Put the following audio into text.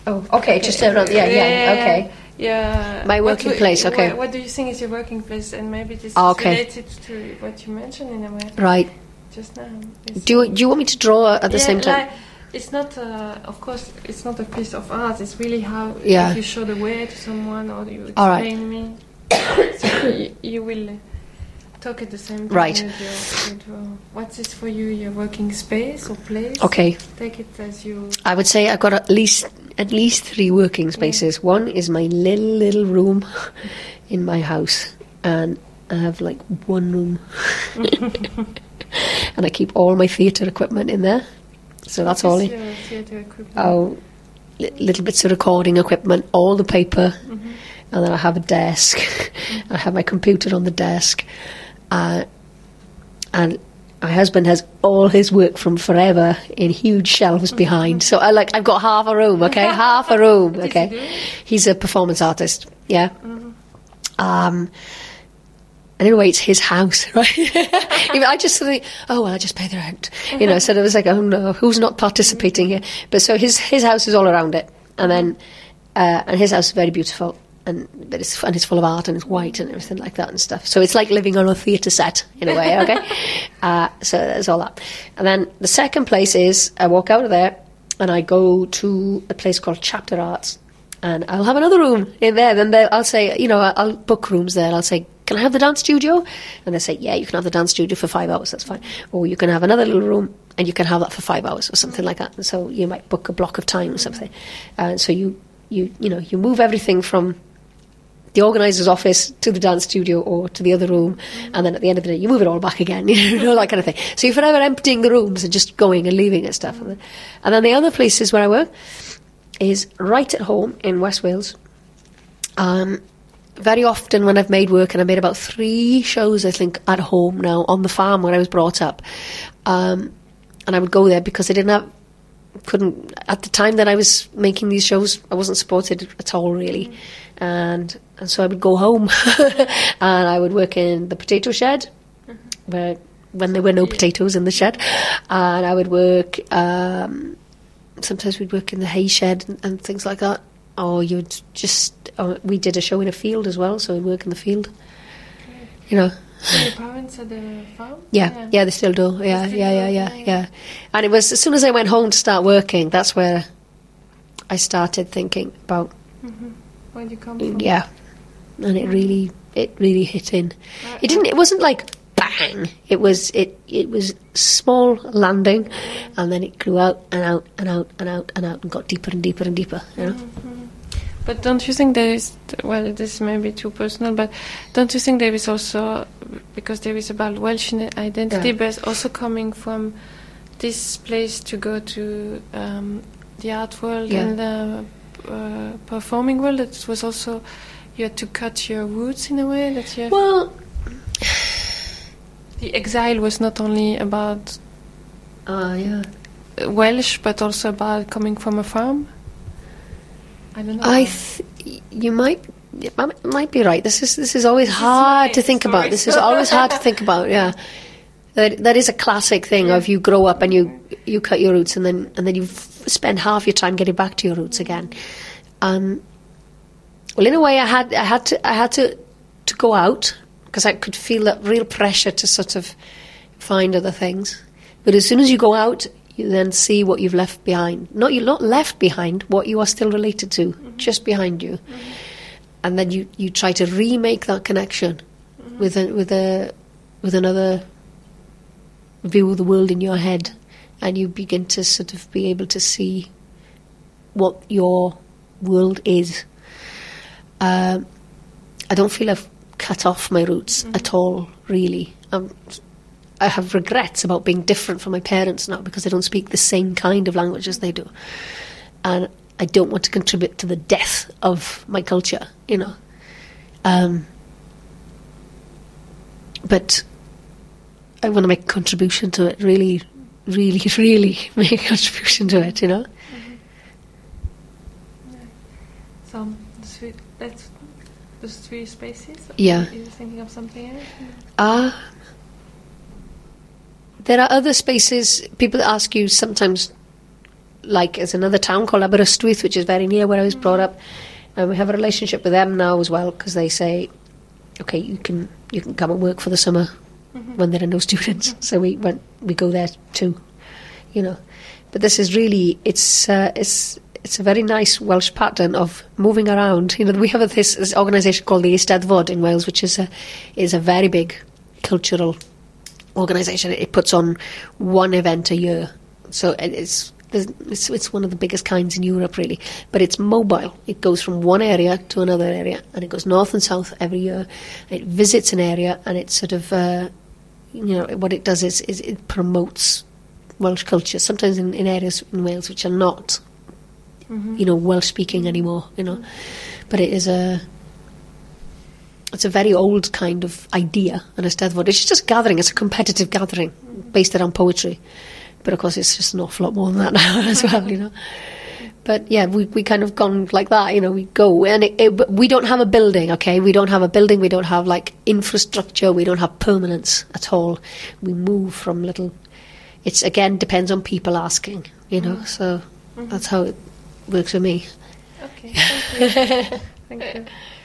Oh, okay, just around. Yeah, okay. Yeah. My working place. Okay. What do you think is your working place? And maybe this is related to what you mentioned in a way. Right. Just now. Do you want me to draw at the same time? It's not, of course, it's not a piece of art. It's really how if you show the way to someone or you explain me. So you will talk at the same time. Right. What's this for you? Your working space or place? Okay. Take it as you. I would say I've got at least 3 working spaces. Yeah. One is my little room in my house, and I have like one room, and I keep all my theatre equipment in there. So that's all. Your theatre equipment? Oh, little bits of recording equipment, all the paper, and then I have a desk. I have my computer on the desk, and my husband has all his work from forever in huge shelves behind. So I've got half a room, okay, half a room, okay. He's a performance artist, yeah. And anyway, it's his house, right? I just think, I just pay the rent, So there was like, oh no, who's not participating here? But so his house is all around it, and then and his house is very beautiful, and it's full of art, and it's white and everything like that and stuff. So it's like living on a theatre set in a way, okay? So there's all that, and then the second place is I walk out of there and I go to a place called Chapter Arts, and I'll have another room in there. Then I'll say, I'll book rooms there. And I'll say, can I have the dance studio? And they say, yeah, you can have the dance studio for 5 hours, that's fine. Or you can have another little room and you can have that for 5 hours or something like that. And so you might book a block of time or something. And so you move everything from the organiser's office to the dance studio or to the other room, and then at the end of the day you move it all back again, that kind of thing. So you're forever emptying the rooms and just going and leaving and stuff. And then the other places where I work is right at home in West Wales. Very often when I've made work, and I made about 3 shows, I think, at home now, on the farm where I was brought up. And I would go there because at the time that I was making these shows, I wasn't supported at all, really. And so I would go home and I would work in the potato shed, when there were no potatoes in the shed. And I would work, sometimes we'd work in the hay shed and things like that. Or we did a show in a field as well, so we'd work in the field. So your parents had a farm? Yeah, they still do. Yeah. And it was as soon as I went home to start working, that's where I started thinking about where you come from. Yeah, and it really hit in. It wasn't like bang. It was small landing, and then it grew out and out and out and out and out and got deeper and deeper and deeper. But don't you think there is, this may be too personal, but don't you think there is also, because there is about Welsh identity, but also coming from this place to go to the art world and the performing world, it was also, you had to cut your roots in a way that you have... Well... The exile was not only about Welsh, but also about coming from a farm? I don't know. You might be right. This is always hard to think about. This is always hard to think about. Yeah, that is a classic thing of you grow up and you cut your roots and then you spend half your time getting back to your roots again. Well, in a way, I had to go out because I could feel that real pressure to sort of find other things. But as soon as you go out, you then see what you've left behind. You're not left behind, what you are still related to, just behind you. And then you try to remake that connection with another view of the world in your head, and you begin to sort of be able to see what your world is. I don't feel I've cut off my roots at all, really. I have regrets about being different from my parents now because I don't speak the same kind of language as they do. And I don't want to contribute to the death of my culture, But I want to make a contribution to it, really, really, really make a contribution to it, So, those 3 spaces? Yeah. Are you thinking of something else? There are other spaces. People ask you sometimes, like there's another town called Aberystwyth, which is very near where I was brought up, and we have a relationship with them now as well, because they say, okay, you can come and work for the summer when there are no students. So we go there too, But this is really it's a very nice Welsh pattern of moving around. We have this organisation called the Eisteddfod in Wales, which is a very big cultural organisation. It puts on one event a year, so it's one of the biggest kinds in Europe, really. But it's mobile. It goes from one area to another area, and it goes north and south every year. It visits an area, and it sort of, what it does is it promotes Welsh culture. Sometimes in areas in Wales which are not, Welsh speaking anymore. But it's a very old kind of idea, an Eisteddfod. It's just a gathering. It's a competitive gathering based around poetry. But of course, it's just an awful lot more than that now as well, But yeah, we kind of gone like that, we go. And we don't have a building, okay? We don't have a building. We don't have, infrastructure. We don't have permanence at all. We move from little... It's, again, depends on people asking, So that's how it works for me. Okay, thank you. Thank you.